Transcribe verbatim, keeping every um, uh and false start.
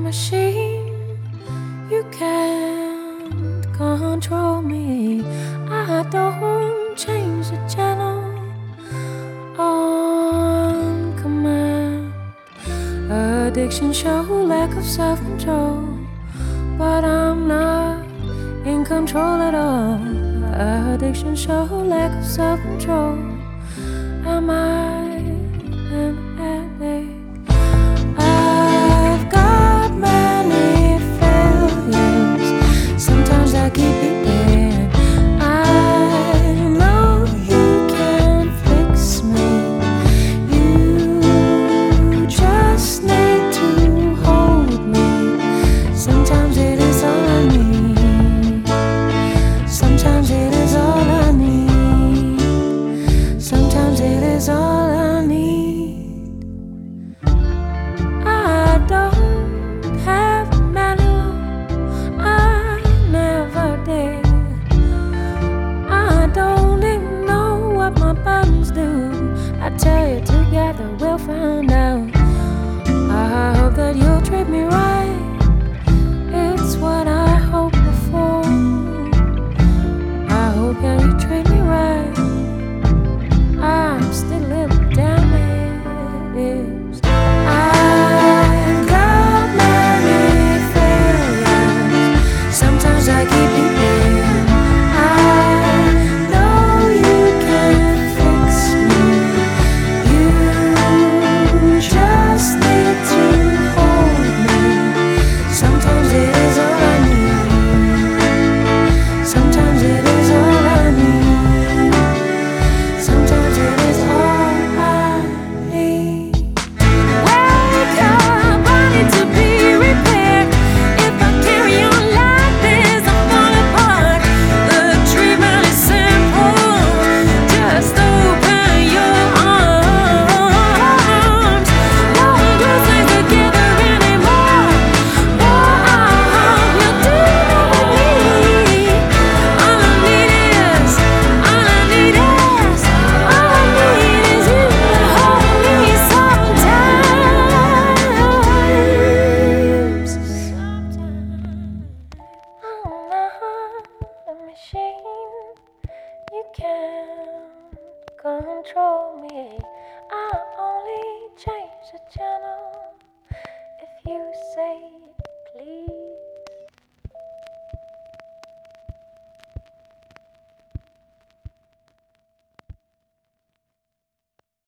machine. You can't control me. I don't change the channel on command. Addiction show lack of self-control, but I'm not in control at all. Addiction show lack of self-control. Am I